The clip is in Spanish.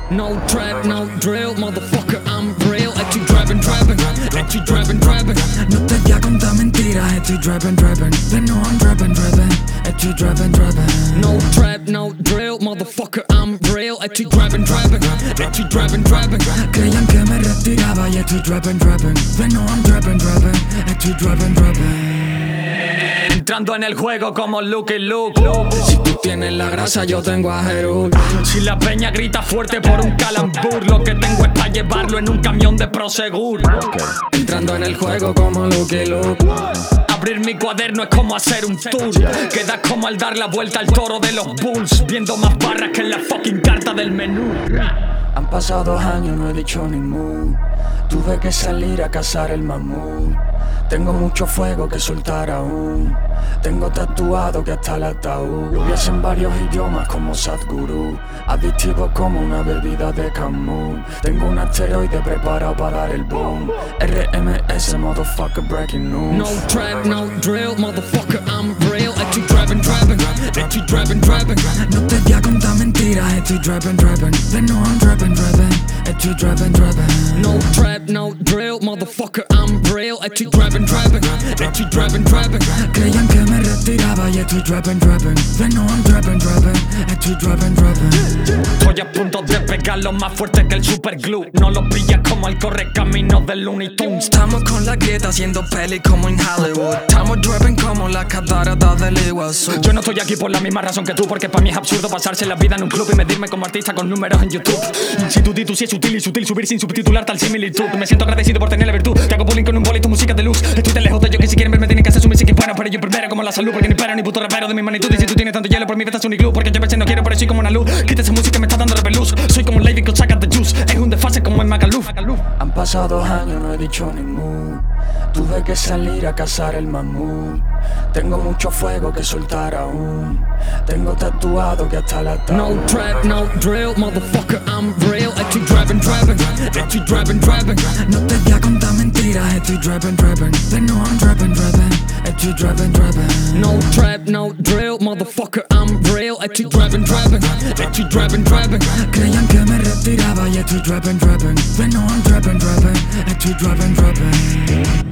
No trap, no drill, motherfucker, I'm real. Estoy driving, estoy driving. No te voy a contar mentiras, estoy driving. They know I'm driving, estoy driving. No trap, no drill, motherfucker, I'm real. Estoy driving, estoy driving. Creían que me retiraba y estoy driving. They know I'm driving, estoy driving. Entrando en el juego como Luke y Luke. Si tú tienes la grasa, yo tengo a Jeruk. Si la peña grita fuerte por un calambur, lo que tengo es para llevarlo en un camión de Prosegur. Entrando en el juego como Luke y Luke. Abrir mi cuaderno es como hacer un tour. Queda como al dar la vuelta al toro de los Bulls, viendo más barras que en la fucking carta del menú. Han pasado 2 años, no he dicho ni mu. Tuve que salir a cazar el mamut. Tengo mucho fuego que soltar aún. Tengo tatuado que hasta el ataúd lo viese en varios idiomas como Sadhguru. Adictivo como una bebida de Camus. Tengo un asteroide preparado para dar el boom. RMS, motherfucker, breaking news. No trap, no drill, motherfucker, I'm real. Estoy driving. Estoy driving. No te voy a contar mentiras, estoy driving. They know I'm driving. Estoy driving. No trap, no drill, motherfucker, I'm real. Estoy driving. Estoy driving. Creían que me retiraba y estoy driving. They know I'm driving. Estoy driving. Estoy a punto de pegarlo más fuerte que el superglue. No lo pillas como el correcamino del Looney Tunes. Estamos con la grieta haciendo peli como en Hollywood. Estamos driving como la catarata del Iguazú. Yo no estoy aquí por la misma razón que tú, porque para mí es absurdo pasarse la vida en un club y medirme como artista con números en YouTube. Si tu ditu si es útil y sutil, subir sin subtitular tal similitud. Me siento agradecido por tener la virtud. Te hago bullying con un boli y tu música de luz. Estoy tan lejos de ellos que si quieren verme tienen que hacer su música bueno. Pero yo primero como la salud, porque ni pero ni puto rapero de mi magnitud. Y si tú tienes tanto hielo por mi estás un iglú, porque yo a veces no quiero, pero soy como una luz. Quita esa música, me está dando repelús. Soy como un Levi que saca de juice. Es un desfase como en Magaluf. Han pasado 2 años, no he dicho ni mu. Tuve que salir a cazar el mamut. Tengo mucho fuego que soltar aún. Tengo tatuado que hasta la ataúd. No trap, no drill, motherfucker, I'm real. Estoy driving. Estoy driving. No te voy a contar mentiras, estoy driving. They know I'm driving. Estoy driving. No trap, no drill, motherfucker, I'm real. Estoy driving. Estoy driving. Creían que me retiraba y estoy driving. They know I'm driving. Estoy driving.